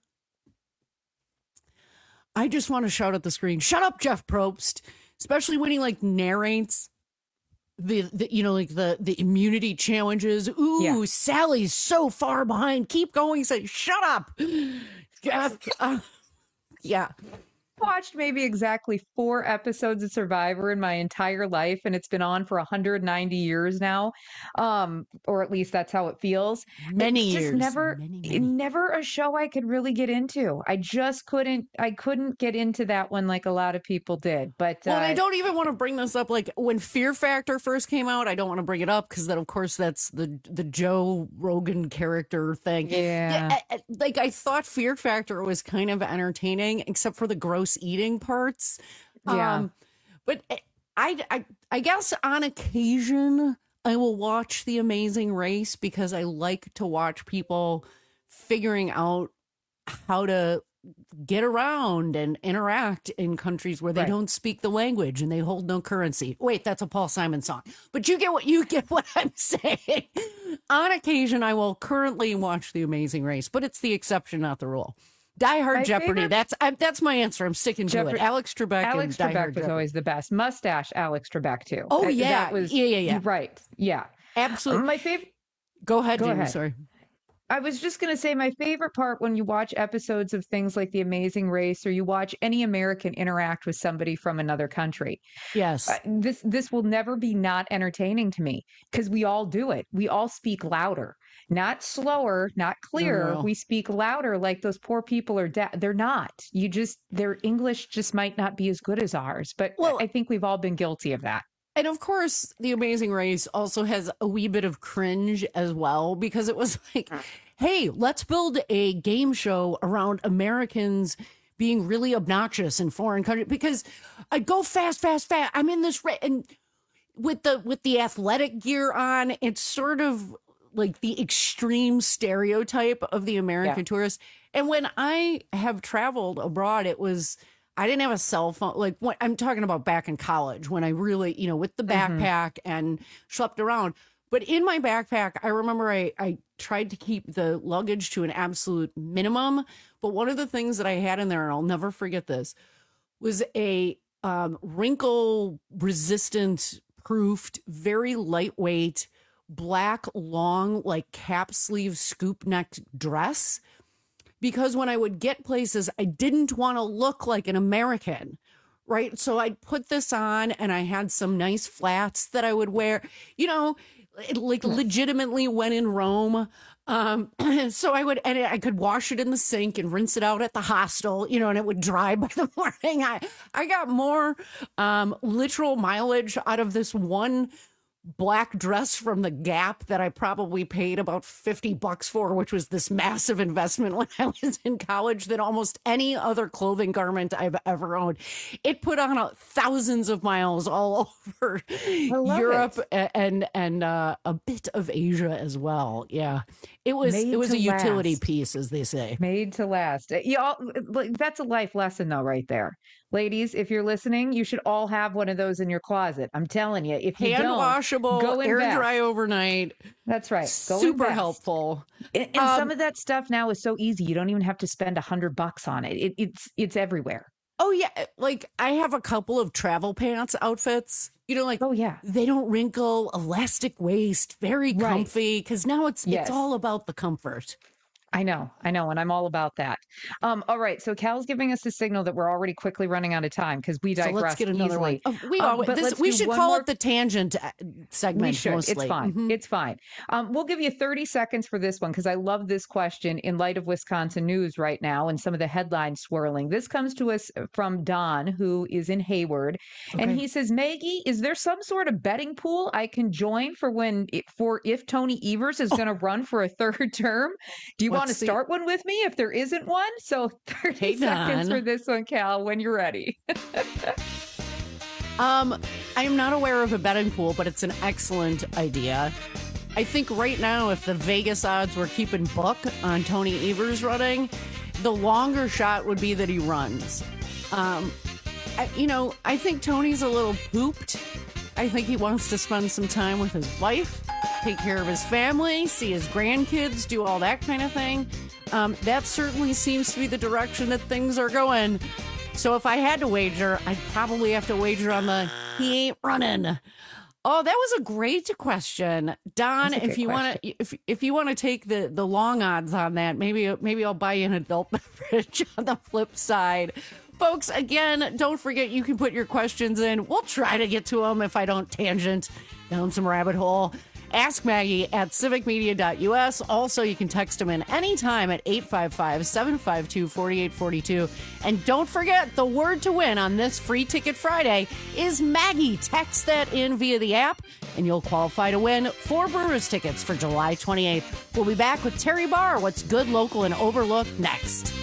I just want to shout at the screen, shut up, Jeff Probst, especially when he narrates the immunity challenges. Ooh, Sally's so far behind. Keep going. Say, shut up, Jeff. Yeah. Watched maybe exactly 4 episodes of Survivor in my entire life, and it's been on for 190 years now, or at least that's how it feels. Many it's years. Never a show I could really get into. I just couldn't get into that one like a lot of people did. But I don't even want to bring this up. When Fear Factor first came out, I don't want to bring it up because then, of course, that's the Joe Rogan character thing. Yeah. I thought Fear Factor was kind of entertaining, except for the gross eating parts. Yeah. But I guess on occasion I will watch The Amazing Race because I like to watch people figuring out how to get around and interact in countries where they don't speak the language and they hold no currency. Wait, that's a Paul Simon song. But you get what I'm saying. On occasion, I will currently watch The Amazing Race, but it's the exception, not the rule. Die Hard Jeopardy. That's my answer. I'm sticking to it. Alex Trebek. Alex and Die Hard Trebek was Jeopardy. always the best. Mustache Alex Trebek too. Oh yeah, that was yeah. Right. Yeah. Absolutely. My favorite. Go ahead, Go Jamie. ahead. Sorry. I was just going to say my favorite part when you watch episodes of things like The Amazing Race, or you watch any American interact with somebody from another country. Yes. This will never be not entertaining to me, because we all do it. We all speak louder, not slower, not clearer. No. We speak louder, like those poor people are they're not. Their English just might not be as good as ours. But I think we've all been guilty of that. And of course, The Amazing Race also has a wee bit of cringe as well, because it was like, hey, let's build a game show around Americans being really obnoxious in foreign countries, because I go fast. I'm in this and with the athletic gear on, it's sort of like the extreme stereotype of the American tourist. And when I have traveled abroad, I didn't have a cell phone. Like, I'm talking about back in college when I really, with the backpack and schlepped around. But in my backpack, I remember I tried to keep the luggage to an absolute minimum. But one of the things that I had in there, and I'll never forget this, was a wrinkle resistant, proofed, very lightweight, black, long, like cap sleeve, scoop necked dress. Because when I would get places, I didn't want to look like an American, right? So I'd put this on, and I had some nice flats that I would wear, like legitimately when in Rome. So I could wash it in the sink and rinse it out at the hostel, and it would dry by the morning. I got more literal mileage out of this one black dress from the Gap that I probably paid about $50 for, which was this massive investment when I was in college, than almost any other clothing garment I've ever owned. It put on thousands of miles all over Europe and a bit of Asia as well. Yeah. It was a utility piece, as they say. Made to last. That's a life lesson, though, right there. Ladies, if you're listening, you should all have one of those in your closet. I'm telling you, if you hand don't, washable, go air invest. dry overnight. That's right. Go Super invest. helpful. And some of that stuff now is so easy. You don't even have to spend $100 on it. It's everywhere. Oh yeah, like I have a couple of travel pants outfits. Oh yeah, they don't wrinkle, elastic waist, very comfy. Because now it's all about the comfort. I know, and I'm all about that. All right, so Cal's giving us a signal that we're already quickly running out of time because we digress. So let's get another easily. one. We should call it the tangent segment. We should. Mostly. It's fine. It's fine. We'll give you 30 seconds for this one because I love this question in light of Wisconsin news right now and some of the headlines swirling. This comes to us from Don, who is in Hayward, and he says, Maggie, is there some sort of betting pool I can join for if Tony Evers is going to run for a third term? Do you want to start one with me if there isn't one? So 30 seconds for this one, Cal, when you're ready. I am not aware of a betting pool, but it's an excellent idea. I think right now, if the Vegas odds were keeping book on Tony Evers running, the longer shot would be that he runs. I think Tony's a little pooped. I think he wants to spend some time with his wife, take care of his family, see his grandkids, do all that kind of thing. That certainly seems to be the direction that things are going. So if I had to wager, I'd probably have to wager on the he ain't running. Oh, that was a great question, Don. If you want to, if you want to take the long odds on that, maybe I'll buy you an adult beverage on the flip side. Folks, again, don't forget you can put your questions in. We'll try to get to them if I don't tangent down some rabbit hole. Ask Maggie at civicmedia.us. Also, you can text them in anytime at 855-752-4842. And don't forget, the word to win on this Free Ticket Friday is Maggie. Text that in via the app, and you'll qualify to win 4 Brewers tickets for July 28th. We'll be back with Terry Barr, What's Good, Local, and Overlooked next.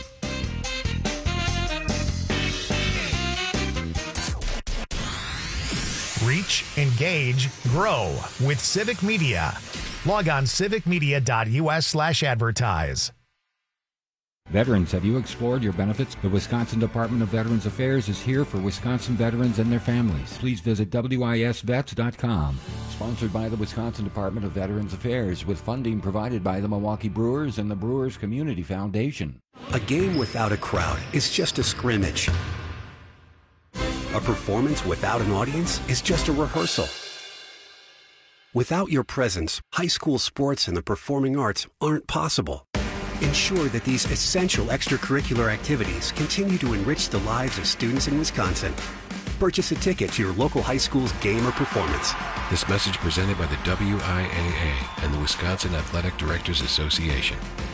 Reach, engage, grow with Civic Media. Log on civicmedia.us/advertise. Veterans, have you explored your benefits? The Wisconsin Department of Veterans Affairs is here for Wisconsin veterans and their families. Please visit WISVets.com. Sponsored by the Wisconsin Department of Veterans Affairs, with funding provided by the Milwaukee Brewers and the Brewers Community Foundation. A game without a crowd is just a scrimmage. A performance without an audience is just a rehearsal. Without your presence, high school sports and the performing arts aren't possible. Ensure that these essential extracurricular activities continue to enrich the lives of students in Wisconsin. Purchase a ticket to your local high school's game or performance. This message presented by the WIAA and the Wisconsin Athletic Directors Association.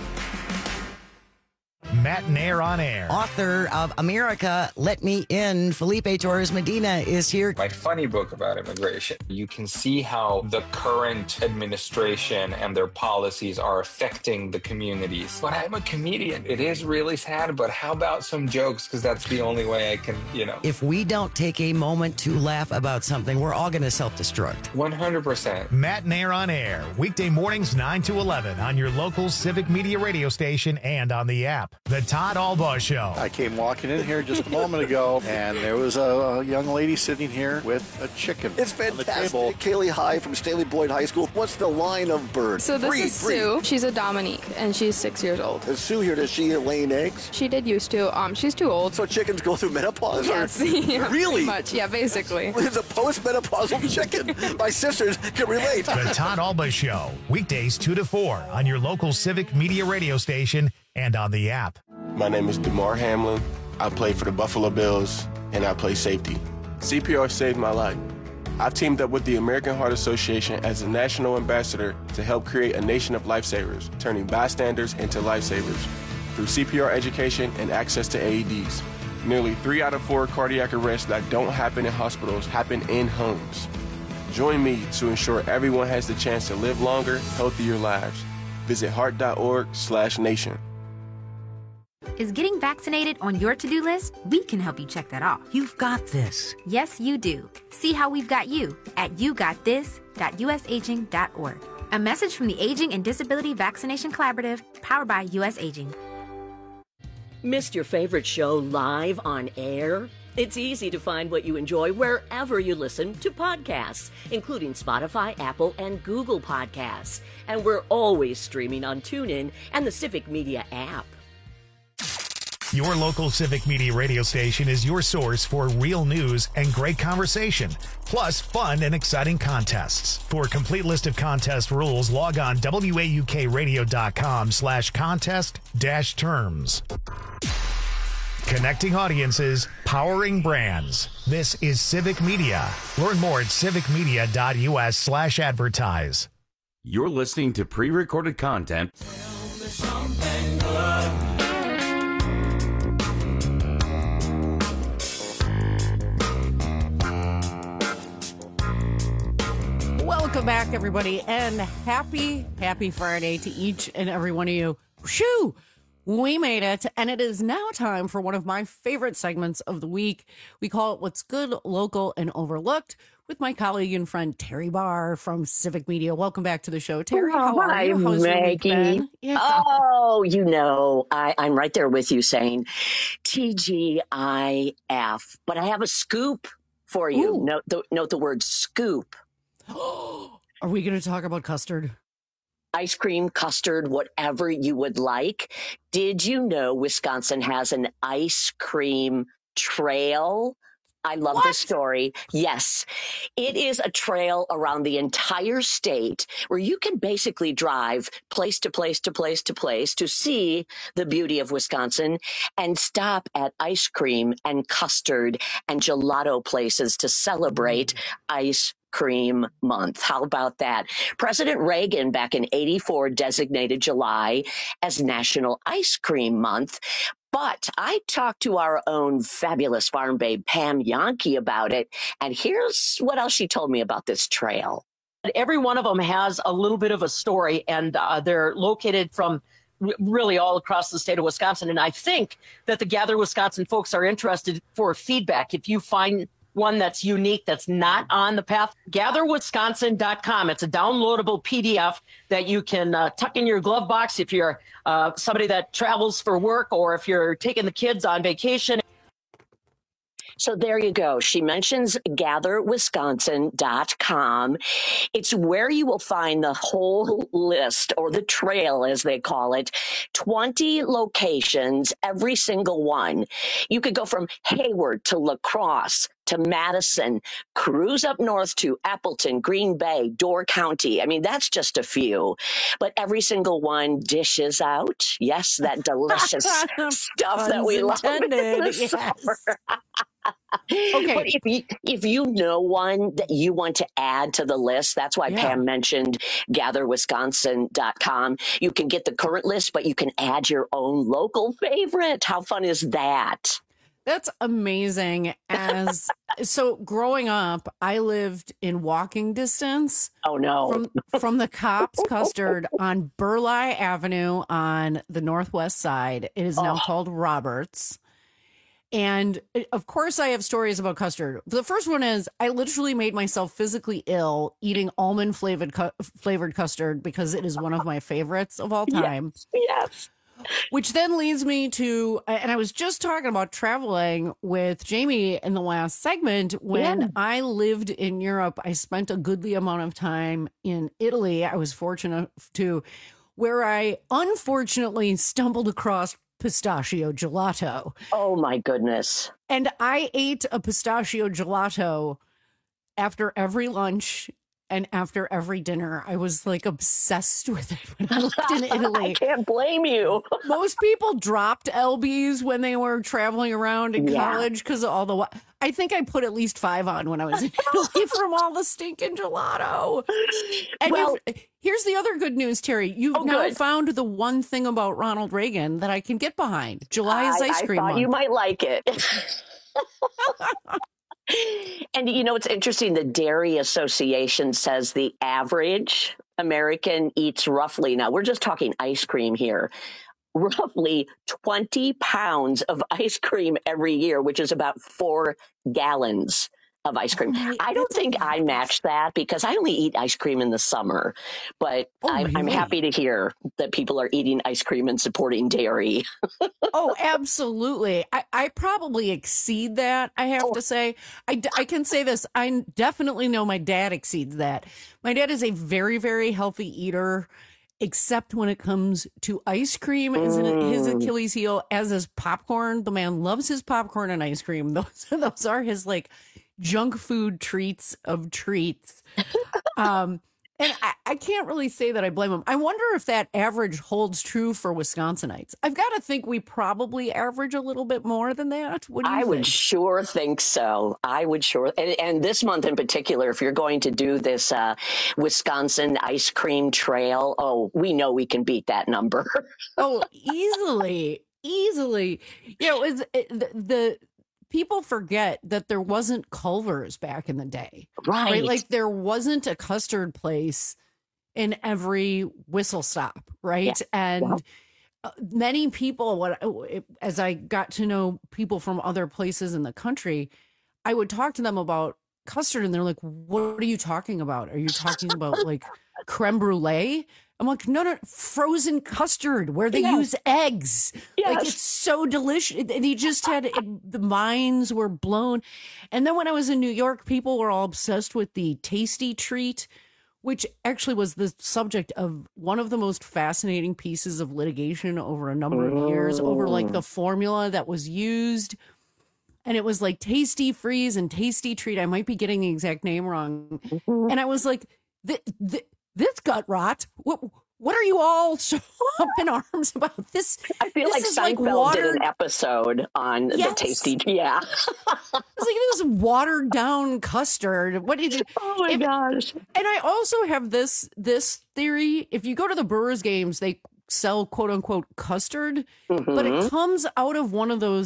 Matt Nair on air. Author of America, Let Me In, Felipe Torres Medina is here. My funny book about immigration. You can see how the current administration and their policies are affecting the communities. But I'm a comedian. It is really sad, but how about some jokes? Because that's the only way I can, If we don't take a moment to laugh about something, we're all going to self-destruct. 100%. Matt Nair on air. Weekday mornings 9 to 11 on your local Civic Media radio station and on the app. The Todd Albaugh Show. I came walking in here just a moment ago, and there was a young lady sitting here with a chicken. It's fantastic. Kaylee High from Staley Boyd High School. What's the line of bird? So this is Sue. She's a Dominique, and she's 6 years old. Is Sue here? Does she laying eggs? She did used to. She's too old. So chickens go through menopause? Yes. Yeah, really? Pretty much. Yeah, basically. It's a post-menopausal chicken. My sisters can relate. The Todd Albaugh Show. Weekdays 2 to 4 on your local Civic Media radio station and on the app. My name is DeMar Hamlin. I play for the Buffalo Bills, and I play safety. CPR saved my life. I've teamed up with the American Heart Association as a national ambassador to help create a nation of lifesavers, turning bystanders into lifesavers. Through CPR education and access to AEDs, nearly 3 out of 4 cardiac arrests that don't happen in hospitals happen in homes. Join me to ensure everyone has the chance to live longer, healthier lives. Visit heart.org/nation. Is getting vaccinated on your to-do list? We can help you check that off. You've got this. Yes, you do. See how we've got you at yougotthis.usaging.org. A message from the Aging and Disability Vaccination Collaborative, powered by U.S. Aging. Missed your favorite show live on air? It's easy to find what you enjoy wherever you listen to podcasts, including Spotify, Apple, and Google Podcasts. And we're always streaming on TuneIn and the Civic Media app. Your local Civic Media radio station is your source for real news and great conversation, plus fun and exciting contests. For a complete list of contest rules, log on waukradio.com/contest-terms. Connecting audiences, powering brands. This is Civic Media. Learn more at civicmedia.us/advertise. You're listening to pre-recorded content. Welcome back, everybody, and happy Friday to each and every one of you. Shoo! We made it, and it is now time for one of my favorite segments of the week. We call it What's Good, Local, and Overlooked with my colleague and friend Terry Barr from Civic Media. Welcome back to the show, Terry. How are you? How's your week been? Yeah. Oh, I'm right there with you saying TGIF, but I have a scoop for you. Note the word scoop. Are we going to talk about custard? Ice cream, custard, whatever you would like. Did you know Wisconsin has an ice cream trail? I love this story. Yes, it is a trail around the entire state where you can basically drive place to place to place to place to see the beauty of Wisconsin and stop at ice cream and custard and gelato places to celebrate ice Cream Month. How about that? President Reagan back in '84 designated July as National Ice Cream Month. But I talked to our own fabulous farm babe, Pam Yankee, about it. And here's what else she told me about this trail. Every one of them has a little bit of a story, and they're located from really all across the state of Wisconsin. And I think that the Gather Wisconsin folks are interested for feedback. If you find one that's unique, that's not on the path, gatherwisconsin.com. It's a downloadable PDF that you can tuck in your glove box if you're somebody that travels for work or if you're taking the kids on vacation. So there you go. She mentions gatherwisconsin.com. It's where you will find the whole list, or the trail as they call it, 20 locations, every single one. You could go from Hayward to La Crosse to Madison, cruise up north to Appleton, Green Bay, Door County. I mean, that's just a few, but every single one dishes out, yes, that delicious stuff that we love in the summer. Okay. But if you know one that you want to add to the list, that's why Pam mentioned gatherwisconsin.com. You can get the current list, but you can add your own local favorite. How fun is that? That's amazing. So growing up, I lived in walking distance. Oh no. From the Kopp's Custard on Burleigh Avenue on the northwest side. It is now called Roberts. And of course, I have stories about custard. The first one is I literally made myself physically ill eating almond flavored custard because it is one of my favorites of all time. Yes. Which then leads me to, and I was just talking about traveling with Jamie in the last segment. When I lived in Europe, I spent a goodly amount of time in Italy. I was fortunate to, where I unfortunately stumbled across pistachio gelato. Oh my goodness. And I ate a pistachio gelato after every lunch and after every dinner. I was like obsessed with it when I lived in Italy. I can't blame you. Most people dropped LBs when they were traveling around in college because of all the... I think I put at least 5 on when I was in Italy from all the stinking gelato. And here's the other good news, Terry. You've now found the one thing about Ronald Reagan that I can get behind. July is ice cream month. You might like it. And, you know, it's interesting. The Dairy Association says the average American eats roughly, now we're just talking ice cream here, roughly 20 pounds of ice cream every year, which is about 4 gallons of ice cream. I don't think I match that because I only eat ice cream in the summer, but I'm happy to hear that people are eating ice cream and supporting dairy. Oh, absolutely. I probably exceed that, I have to say. I can say this. I definitely know my dad exceeds that. My dad is a very, very healthy eater, except when it comes to ice cream. Isn't his Achilles heel, as is popcorn. The man loves his popcorn and ice cream. Those are his like junk food treats of treats. And I can't really say that I blame him. I wonder if that average holds true for Wisconsinites. I've got to think we probably average a little bit more than that. What do you think? Would sure think so. I would sure. And this month in particular, if you're going to do this Wisconsin ice cream trail, we know we can beat that number. Easily. You know, the people forget that there wasn't Culver's back in the day. Right? Like there wasn't a custard place in every whistle stop, right? And many people, as I got to know people from other places in the country, I would talk to them about custard and they're like, what are you talking about? Are you talking about like creme brulee? I'm like, no, frozen custard where they use eggs. Like it's so delicious. And he just had the minds were blown. And then when I was in New York, people were all obsessed with the Tasty Treat, which actually was the subject of one of the most fascinating pieces of litigation over a number of years, over like the formula that was used. And it was like Tasty Freeze and Tasty Treat. I might be getting the exact name wrong. And I was like, this gut rot. What are you all so up in arms about? This I feel this like Seinfeld did an episode on the Tasty. Yeah, it's like it was watered down custard. What did you? Oh my gosh! And I also have this theory. If you go to the Brewers games, they sell quote unquote custard, but it comes out of one of those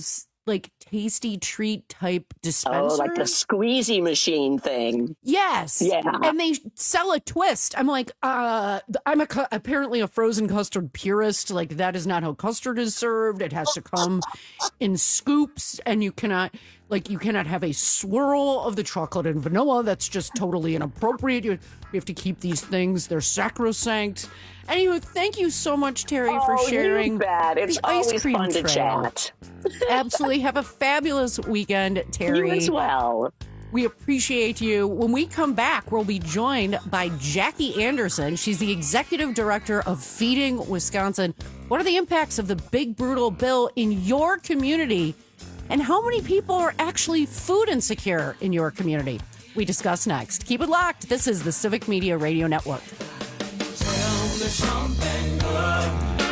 like tasty treat type dispensers. Oh, like the squeezy machine thing. Yes. Yeah. And they sell a twist. I'm like, I'm apparently a frozen custard purist. Like, that is not how custard is served. It has to come in scoops, and you cannot have a swirl of the chocolate and vanilla. That's just totally inappropriate. You have to keep these things. They're sacrosanct. Anyway, thank you so much, Terry, for sharing. You bet. It's the ice always cream fun to trail. chat. Absolutely. Have a fabulous weekend, Terry. You as well. We appreciate you. When we come back, we'll be joined by Jackie Anderson. She's the executive director of Feeding Wisconsin. What are the impacts of the big, brutal bill in your community? And how many people are actually food insecure in your community? We discuss next. Keep it locked. This is the Civic Media Radio Network. Tell me something good.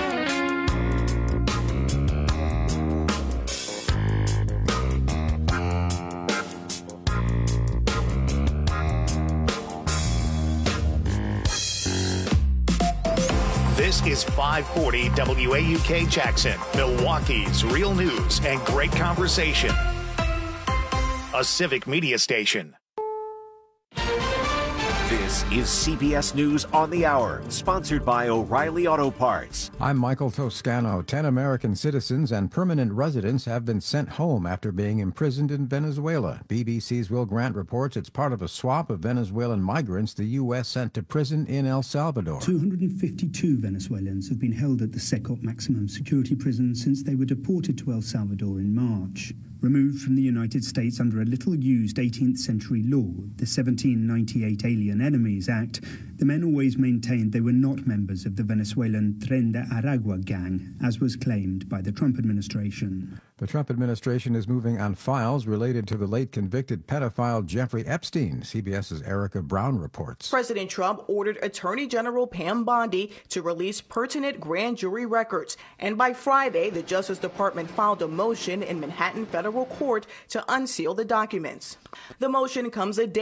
This is 540 WAUK Jackson, Milwaukee's real news and great conversation. A Civic Media station. This is CBS News on the Hour, sponsored by O'Reilly Auto Parts. I'm Michael Toscano. 10 American citizens and permanent residents have been sent home after being imprisoned in Venezuela. BBC's Will Grant reports it's part of a swap of Venezuelan migrants the U.S. sent to prison in El Salvador. 252 Venezuelans have been held at the Secot maximum security prison since they were deported to El Salvador in March. Removed from the United States under a little-used 18th century law, the 1798 Alien Enemies Act, the men always maintained they were not members of the Venezuelan Tren de Aragua gang, as was claimed by the Trump administration. The Trump administration is moving on files related to the late convicted pedophile Jeffrey Epstein. CBS's Erica Brown reports. President Trump ordered Attorney General Pam Bondi to release pertinent grand jury records. And by Friday, the Justice Department filed a motion in Manhattan federal court to unseal the documents. The motion comes a day